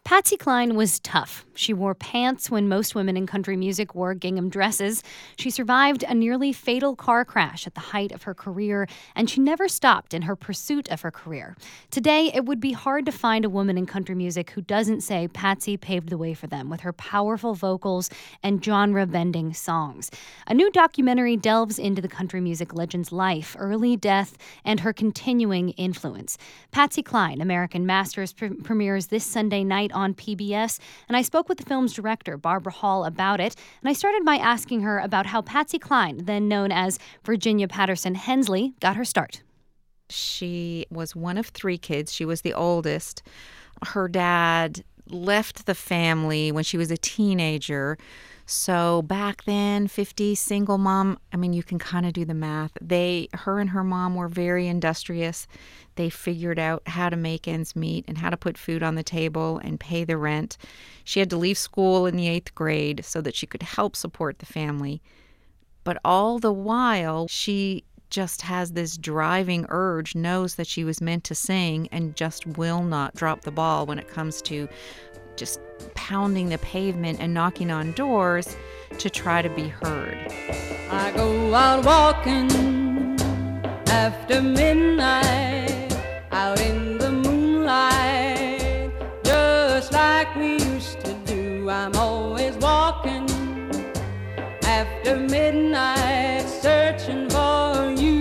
Patsy Cline was tough. She wore pants when most women in country music wore gingham dresses. She survived a nearly fatal car crash at the height of her career, and she never stopped in her pursuit of her career. Today, it would be hard to find a woman in country music who doesn't say Patsy paved the way for them with her powerful vocals and genre-bending songs. A new documentary delves into the country music legend's life, early death, and her continuing influence. Patsy Cline, American Masters, premieres this Sunday night on PBS, and I spoke with the film's director, Barbara Hall, about it, and I started by asking her about how Patsy Cline, then known as Virginia Patterson Hensley, got her start. She was one of 3 kids. She was the oldest. Her dad left the family when she was a teenager. So back then, 50, single mom, I mean, you can kind of do the math. Her and her mom were very industrious. They figured out how to make ends meet and how to put food on the table and pay the rent. She had to leave school in the 8th grade so that she could help support the family. But all the while, she just has this driving urge, knows that she was meant to sing, and just will not drop the ball when it comes to just pounding the pavement and knocking on doors to try to be heard. I go out walking after midnight, out in the moonlight, just like we used to do. I'm always walking after midnight, searching for you.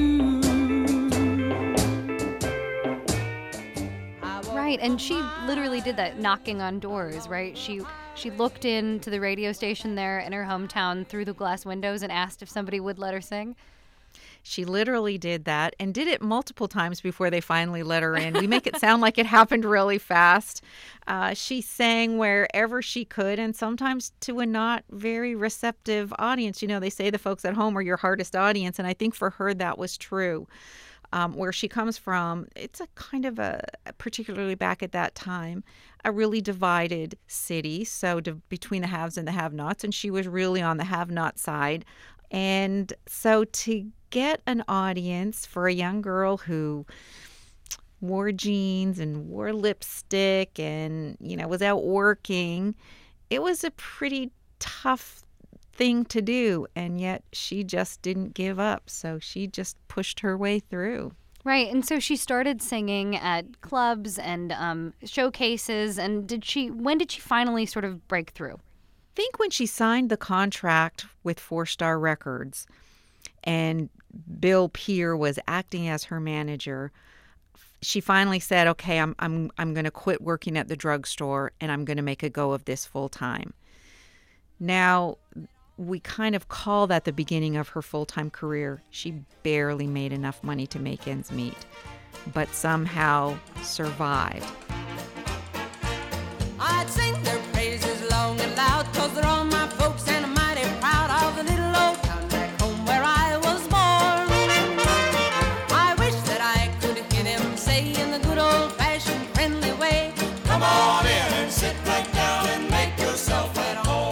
Right, and she literally did that, knocking on doors, right? She looked into the radio station there in her hometown through the glass windows and asked if somebody would let her sing. She literally did that and did it multiple times before they finally let her in. We make it sound like it happened really fast. She sang wherever she could, and sometimes to a not very receptive audience. You know, they say the folks at home are your hardest audience, and I think for her that was true. Where she comes from, it's a kind of particularly back at that time, a really divided city. So between the haves and the have-nots, and she was really on the have-not side. And so to get an audience for a young girl who wore jeans and wore lipstick and, was out working, it was a pretty tough thing to do, and yet she just didn't give up. So she just pushed her way through. Right, and so she started singing at clubs and showcases. And when did she finally sort of break through? I think when she signed the contract with 4-Star Records, and Bill Peer was acting as her manager, she finally said, "Okay, I'm going to quit working at the drugstore, and I'm going to make a go of this full time." Now, we kind of call that the beginning of her full-time career. She barely made enough money to make ends meet, but somehow survived. I'd sing their praises long and loud, 'cause they're all my folks and I'm mighty proud of the little old town back home where I was born. I wish that I could hear them say in the good old-fashioned friendly way, "Come on in and sit right down and make yourself at home."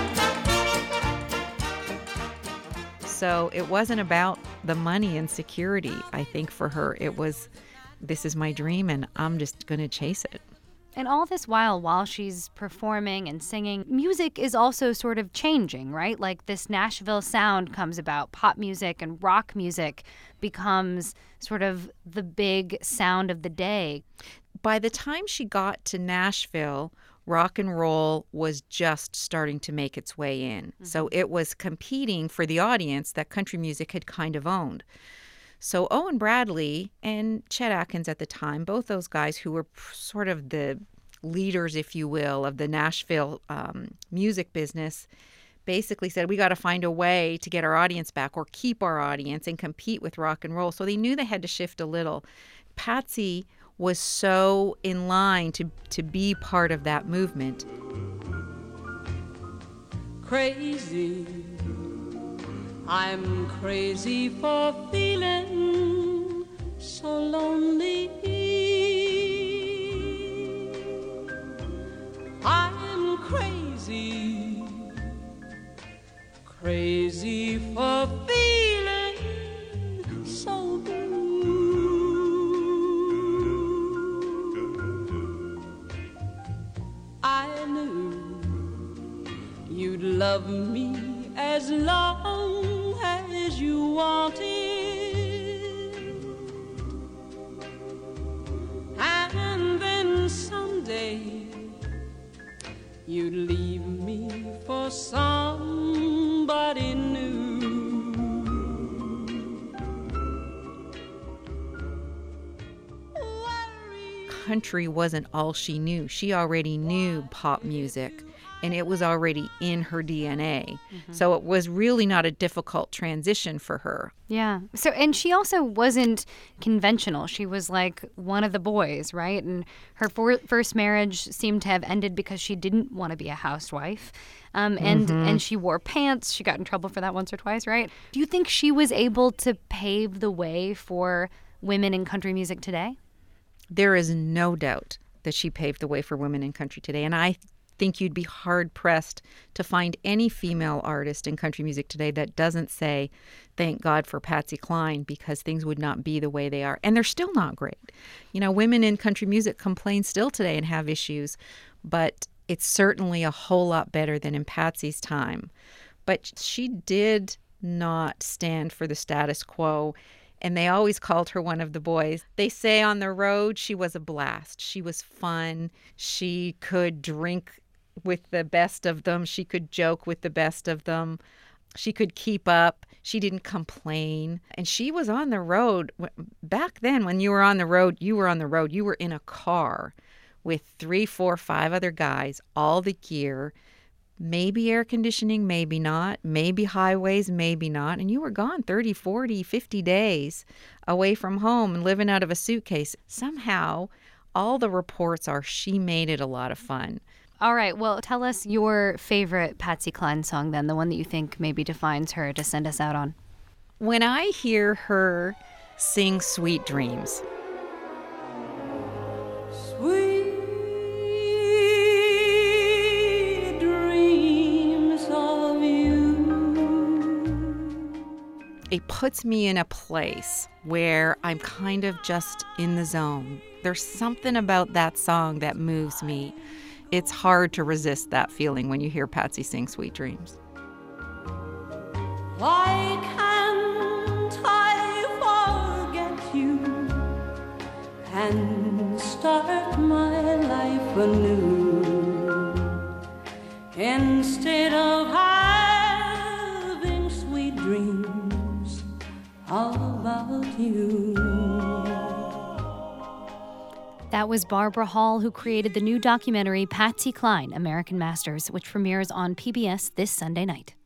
So it wasn't about the money and security. I think for her, it was, this is my dream and I'm just going to chase it. And all this while she's performing and singing, music is also sort of changing, right? Like this Nashville sound comes about. Pop music and rock music becomes sort of the big sound of the day. By the time she got to Nashville, rock and roll was just starting to make its way in. Mm-hmm. So it was competing for the audience that country music had kind of owned. So Owen Bradley and Chet Atkins at the time, both those guys who were sort of the leaders, if you will, of the Nashville music business, basically said, we got to find a way to get our audience back or keep our audience and compete with rock and roll. So they knew they had to shift a little. Patsy was so in line to be part of that movement. Crazy, I'm crazy for feeling so lonely. I'm crazy, crazy for feeling so blue. love me as long as you wanted, and then someday you'd leave me for somebody new. Country wasn't all she knew. She already knew pop music, and it was already in her DNA. So it was really not a difficult transition for her. Yeah. So, and she also wasn't conventional. She was like one of the boys, right? And her first marriage seemed to have ended because she didn't want to be a housewife. And she wore pants. She got in trouble for that once or twice, right? Do you think she was able to pave the way for women in country music today? There is no doubt that she paved the way for women in country today. And I think you'd be hard-pressed to find any female artist in country music today that doesn't say, thank God for Patsy Cline, because things would not be the way they are. And they're still not great. You know, women in country music complain still today and have issues, but it's certainly a whole lot better than in Patsy's time. But she did not stand for the status quo, and they always called her one of the boys. They say on the road she was a blast. She was fun. She could drink with the best of them. She could joke with the best of them. She could keep up. She didn't complain. And she was on the road. Back then, when you were on the road, you were on the road. You were in a car with 3, 4, 5 other guys, all the gear, maybe air conditioning, maybe not, maybe highways, maybe not. And you were gone 30, 40, 50 days away from home and living out of a suitcase. Somehow, all the reports are she made it a lot of fun. All right. Well, tell us your favorite Patsy Cline song then, the one that you think maybe defines her, to send us out on. When I hear her sing Sweet Dreams, Sweet dreams of you. it puts me in a place where I'm kind of just in the zone. There's something about that song that moves me. It's hard to resist that feeling when you hear Patsy sing Sweet Dreams. Why can't I forget you and start my life anew instead of having sweet dreams about you? That was Barbara Hall, who created the new documentary Patsy Cline, American Masters, which premieres on PBS this Sunday night.